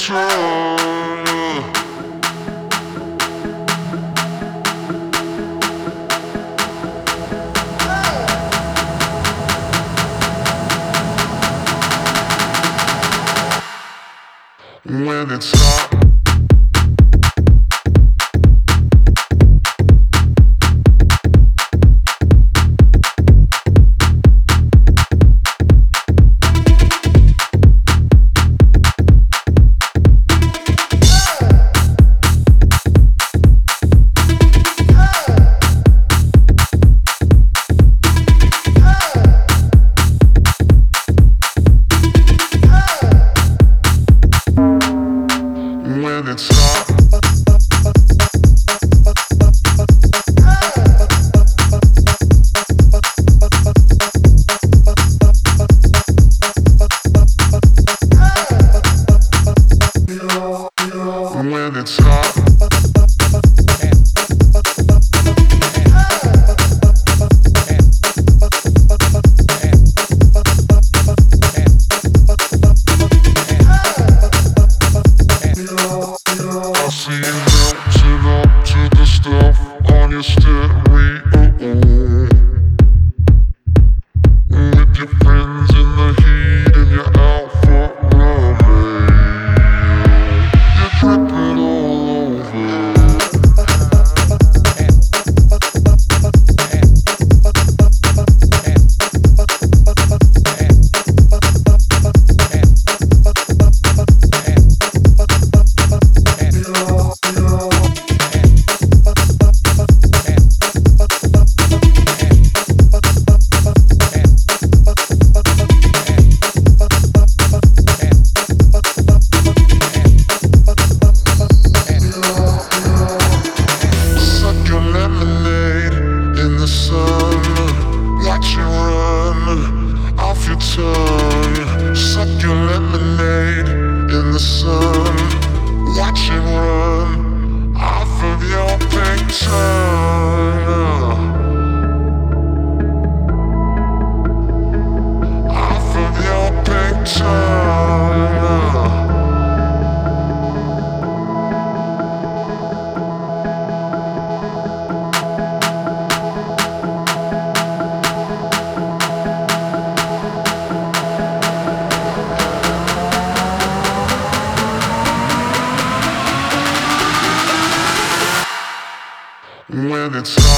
turn. When it's hot. When it's hot. When it's hot. I see you melting up to the stuff on your stereo. With your friends in the heat and you're out for running. You're dripping all over. Watch you run off your tongue. Suck your lemonade in the sun. Watch it run off of your pink tongue. Off of your pink tongue. When it's hot.